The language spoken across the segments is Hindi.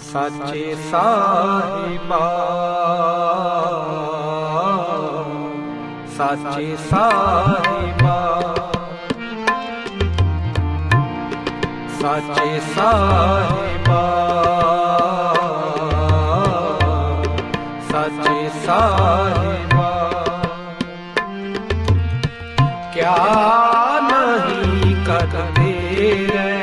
साचे साहिबा साचे साहिबा साचे साहिबा साचे साहिबा क्या नहीं करते रे,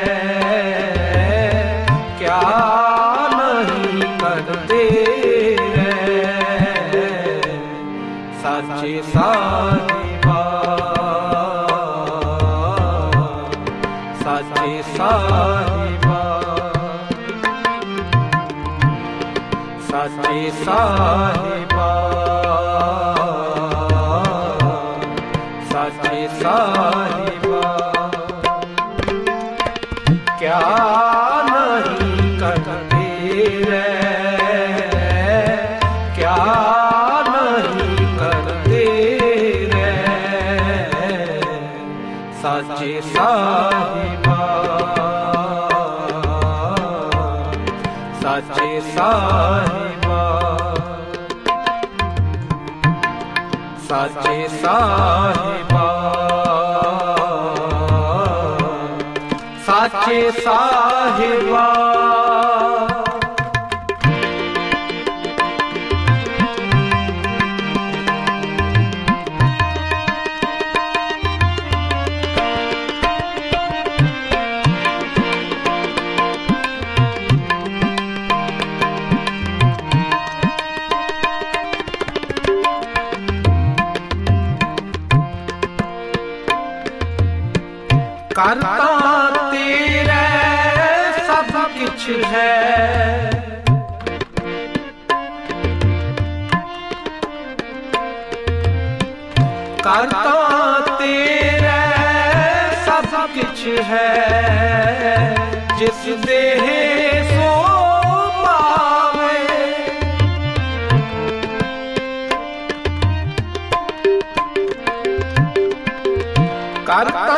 क्या नहीं करते रे, साचे साहिबा साचे साहिबा साचे साहिबा साचे साहिबा क्या नहीं करते रे, क्या नहीं करते रे, साचे साहिबा साचे साहिबा साचे साहिबा साचे साहिबा करता तेरे सब कुछ है, करता तेरे सब कुछ है, जिस देह सो पावे, करता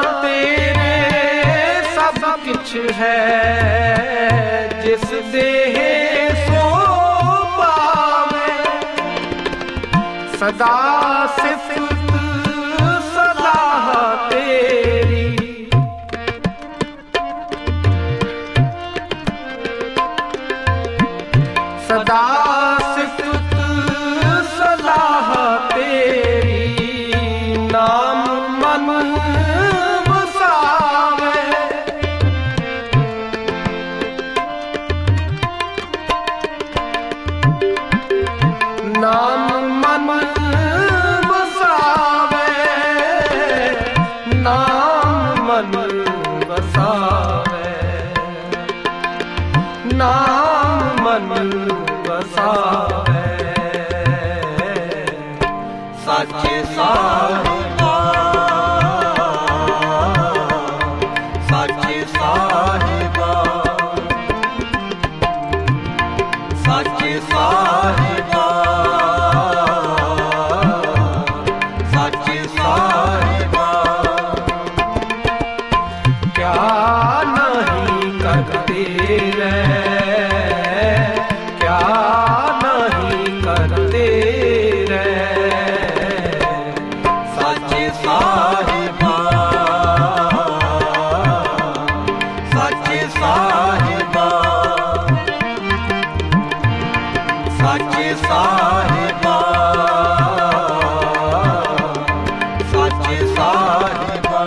कुछ है, जिस देह सो पावे, सदा सिफत सलाह तेरी, सदा सिफत सलाह तेरी, नाम मन नाम मन बसावे, नाम मन बसावे, नाम मन बसावे, साचे साहिबा साचे साहिबा साचे साहिबा क्या नहीं करते रे, क्या नहीं करते रे, साचे साहिबा साचे साहिबा साचे साहिबा साचे साहिबा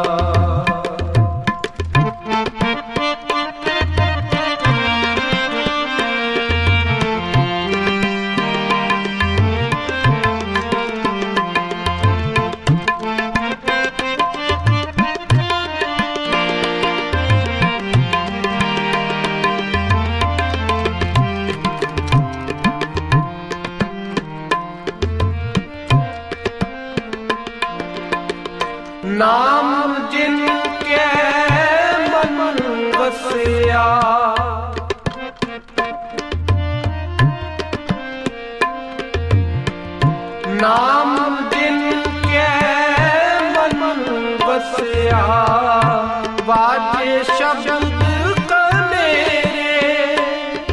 नाम जिनके मन बसिया, नाम जिनके मन बसिया, बाजे शब्द कनेरे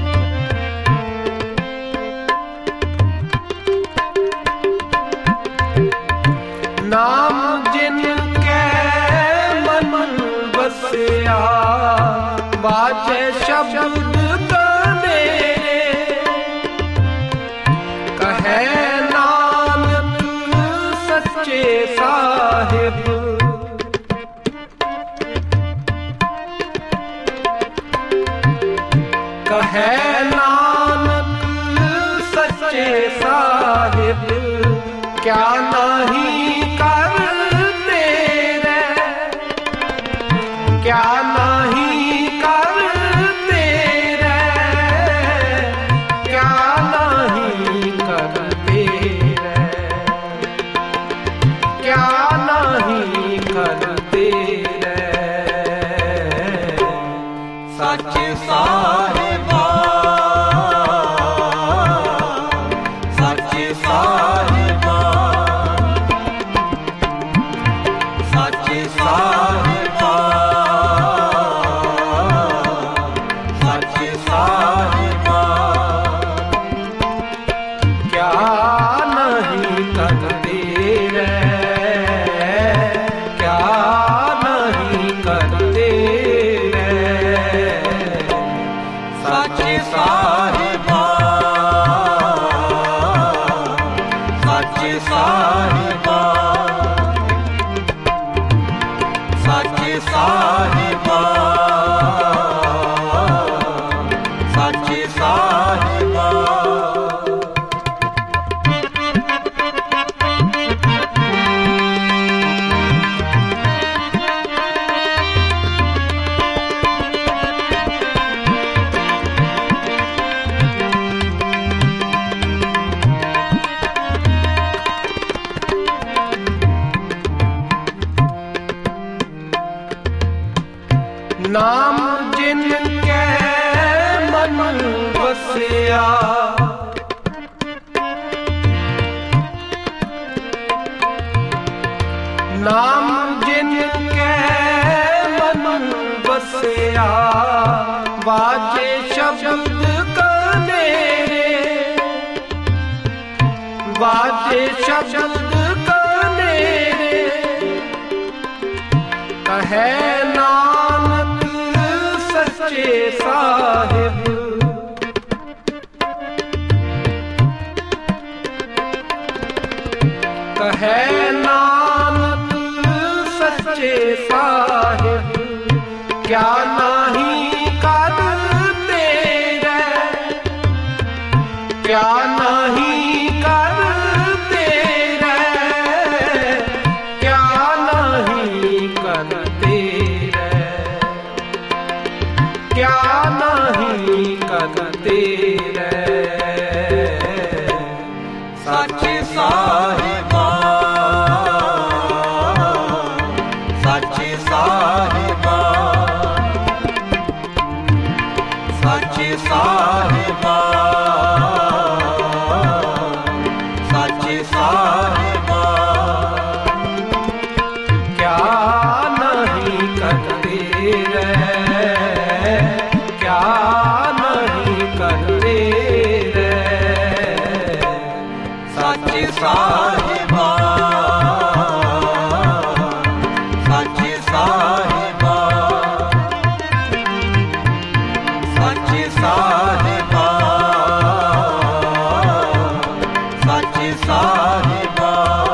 बाजे शब्द गाने कहे नानक सच्चे साहिब। कहे नानक सच्चे साहिब क्या नहीं करते रे, क्या नहीं करते रे, क्या नहीं करते रे, क्या नहीं करते रे। सच्चे साहिबा, सच्चे साहिबा, सच्चे साहिबा, सच्चे साहिबा क्या नहीं करते रे, क्या नहीं करते रे। सच्चे साहिबा, सच्चे साहिबा, सच्चे साहिबा, सच्चे साहिबा। नाम जिनके मन बसिया, नाम जिनके मन बसिया, बाजे शब्द गाने रे, बाजे शब्द गाने रे। कहे नानक सच्चे साहिब, कहे नानक सच्चे साहिब क्या नहीं करते रे, क्या नहीं करते रे, क्या नहीं करते रे, क्या नहीं करते रे। सच्चे साहिबा, सच्चे साहिबा, सच्चे साहिबा, सच्चे साहिबा क्या नहीं करते रे, क्या नहीं करते रे। सच्चे साहिबा, सच्चे साहिबा, सच्चे साहिबा, सच्चे साहिबा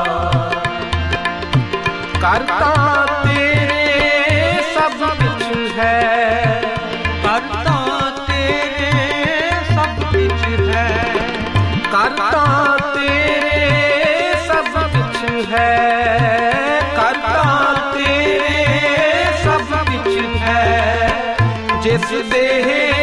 करता तेरे सब कुछ है, करता तेरे सब कुछ है, करता तेरे सब कुछ है, करता तेरे सब कुछ है। जिस देह